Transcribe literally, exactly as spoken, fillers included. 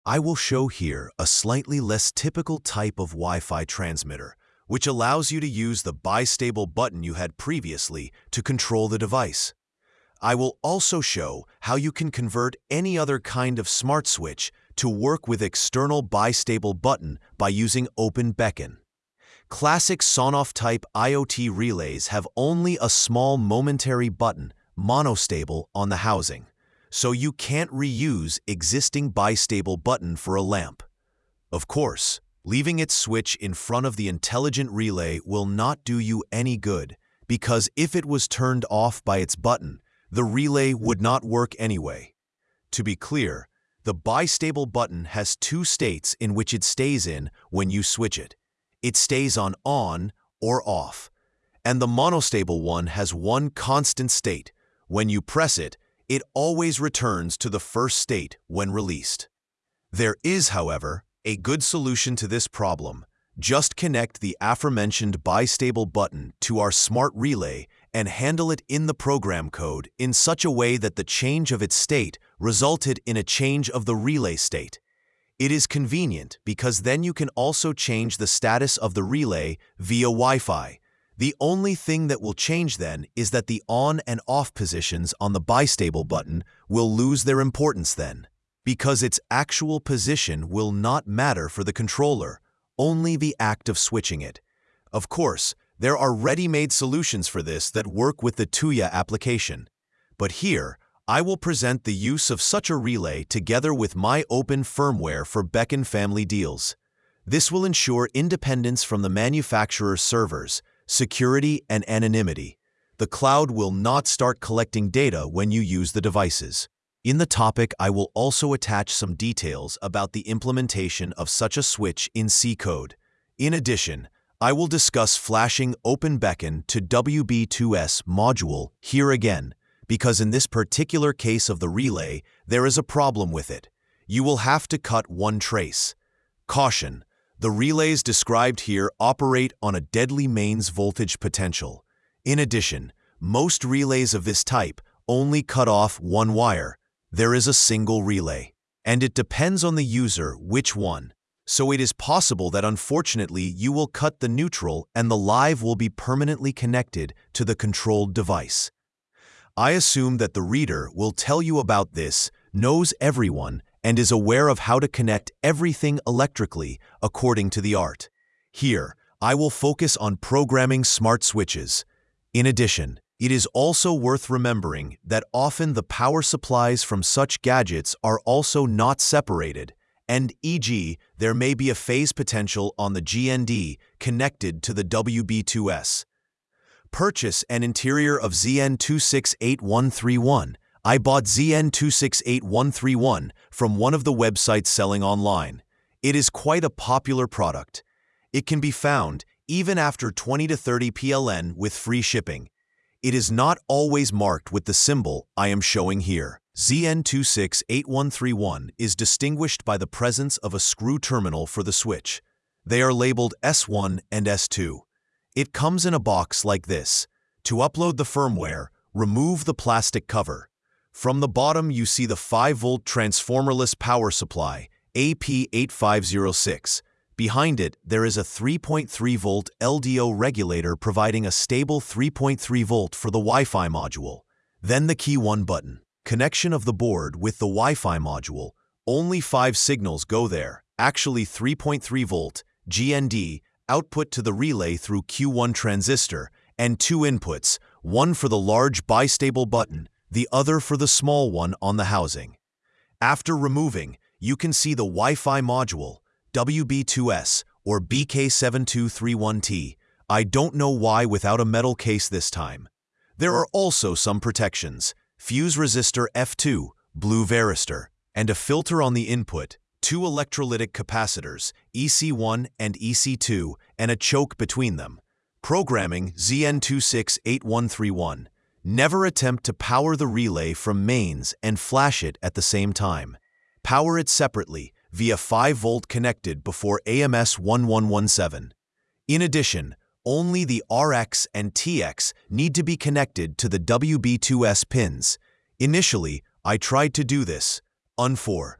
I will show here a slightly less typical type of Wi-Fi transmitter, which allows you to use the bistable button you had previously to control the device. I will also show how you can convert any other kind of smart switch to work with external bistable button by using OpenBeacon. Classic Sonoff type IoT relays have only a small momentary button, monostable, on the housing, so you can't reuse existing bistable button for a lamp. Of course, leaving its switch in front of the intelligent relay will not do you any good, because if it was turned off by its button, the relay would not work anyway. To be clear, the bistable button has two states in which it stays in when you switch it. It stays on on or off, and the monostable one has one constant state. When you press it, it always returns to the first state when released. There is, however, a good solution to this problem. Just connect the aforementioned bistable button to our smart relay and handle it in the program code in such a way that the change of its state resulted in a change of the relay state. It is convenient because then you can also change the status of the relay via Wi-Fi. The only thing that will change then is that the on and off positions on the bistable button will lose their importance then, because its actual position will not matter for the controller, only the act of switching it. Of course, there are ready-made solutions for this that work with the Tuya application. But here, I will present the use of such a relay together with my open firmware for Beacon family deals. This will ensure independence from the manufacturer's servers, security, and anonymity. The cloud will not start collecting data when you use the devices. In the topic, I will also attach some details about the implementation of such a switch in C code. In addition, I will discuss flashing OpenBeacon to W B two S module here again, because in this particular case of the relay, there is a problem with it. You will have to cut one trace. Caution: the relays described here operate on a deadly mains voltage potential. In addition, most relays of this type only cut off one wire. There is a single relay, and it depends on the user which one. So it is possible that unfortunately you will cut the neutral and the live will be permanently connected to the controlled device. I assume that the reader will tell you about this, knows everyone, and is aware of how to connect everything electrically according to the art. Here, I will focus on programming smart switches. In addition, it is also worth remembering that often the power supplies from such gadgets are also not separated, and for example, there may be a phase potential on the G N D connected to the W B two S. Purchase an interior of Z N two six eight one three one. I bought Z N two six eight one three one from one of the websites selling online. It is quite a popular product. It can be found even after twenty to thirty P L N with free shipping. It is not always marked with the symbol I am showing here. Z N two six eight one three one is distinguished by the presence of a screw terminal for the switch. They are labeled S one and S two. It comes in a box like this. To upload the firmware, remove the plastic cover. From the bottom you see the five volt transformerless power supply, A P eight five zero six. Behind it, there is a three point three volt L D O regulator providing a stable three point three volt for the Wi-Fi module. Then the key one button. Connection of the board with the Wi-Fi module. Only five signals go there, actually three point three volt, G N D, output to the relay through Q one transistor, and two inputs, one for the large bistable button, the other for the small one on the housing. After removing, you can see the Wi-Fi module, W B two S or B K seven two three one T. I don't know why without a metal case this time. There are also some protections: fuse resistor F two, blue varistor, and a filter on the input, two electrolytic capacitors, E C one and E C two, and a choke between them. Programming Z N two six eight one three one. Never attempt to power the relay from mains and flash it at the same time. Power it separately via five volt connected before A M S one one one seven. In addition, only the R X and T X need to be connected to the W B two S pins. Initially, I tried to do this. Unfor.